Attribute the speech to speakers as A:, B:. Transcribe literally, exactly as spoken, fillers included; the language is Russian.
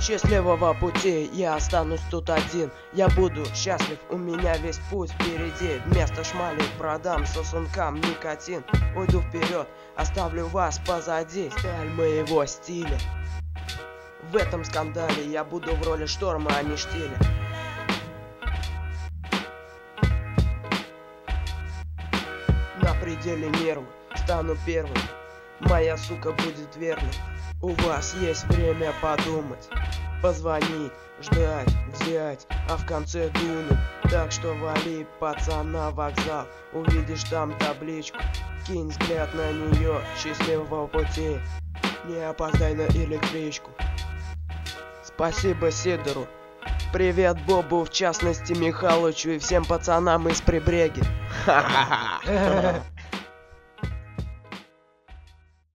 A: Счастливого пути, я останусь тут один. Я буду счастлив, у меня весь путь впереди. Вместо шмалей продам сосункам никотин. Уйду вперед, оставлю вас позади. Сталь моего стиля. В этом скандале я буду в роли шторма, а не штиля. На пределе нервы стану первым. Моя сука будет верной. У вас есть время подумать, позвонить, ждать, взять, а в конце дунуть. Так что вали, пацан, на вокзал. Увидишь там табличку, кинь взгляд на нее. Счастливого пути, не опоздай на электричку. Спасибо Сидору, привет Бобу, в частности Михалычу и всем пацанам из Прибреги. Ха-ха-ха.